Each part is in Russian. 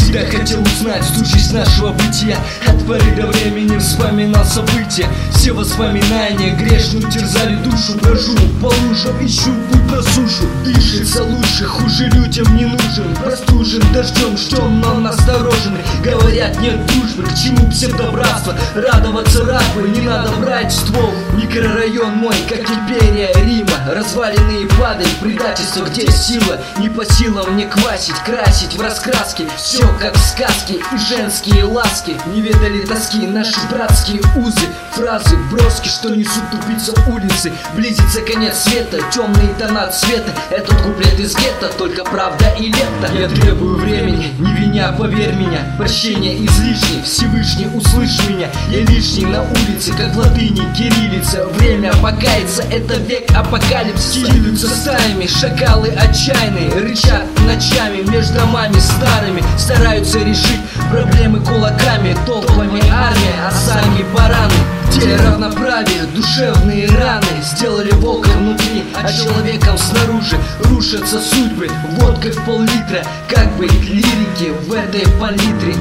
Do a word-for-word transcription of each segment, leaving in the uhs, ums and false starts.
Всегда хотел узнать всю жизнь нашего бытия. От поры до времени вспоминал события. Все воспоминания грешную терзали душу. Брожу по лужам, ищу путь на сушу. Дышится лучше, хуже людям не нужен. Простужен дождем, ждем, но насторожены. Говорят, нет дружбы, к чему псевдобратство? Радоваться рабы, не надо брать ствол. Микрорайон мой, как империя Рима. Развалины и падаль, предательство, где сила? Не по силам мне квасить, красить в раскраске. Все как в сказке, и женские ласки не ведали тоски, наши братские узы. Фразы, броски, что несут тупица улицы. Близится конец света, темные тона цвета. Этот куплет из гетто, только правда и лето. Я требую времени, не виня, поверь меня. Прощение излишне, Всевышний услышь меня. Я лишний на улице, как в латыни кириллица. Время покаяться, это век апокалипсиса. Кидаются стаями, шакалы отчаянные. Рычат ночами между домами старыми. Стараются решить проблемы кулаками. Толпами армия, а сами бараны. Где равноправие, душевные раны сделали волка внутри, а человеком снаружи. Рушатся судьбы, водкой в пол-литра. Как быть лирики в этой палитре?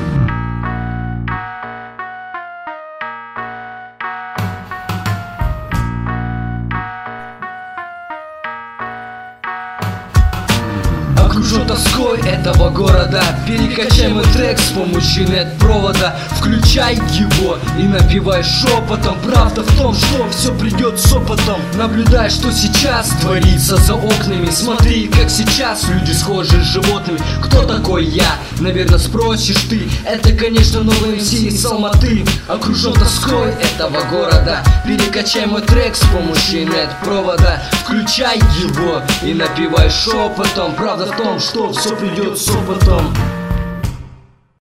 Окружен тоской этого города. Перекачай мой трек с помощью нет-провода. Включай его и напевай шепотом. Правда в том, что все придет с опытом. Наблюдай, что сейчас творится за окнами. Смотри, как сейчас люди схожи с животными. Кто такой я? Наверное, спросишь ты. Это, конечно, новый эм си из Алматы. Окружен тоской этого города. Перекачай мой трек с помощью нет-провода. Включай его и напевай шепотом. Правда в том, что все придет с опытом.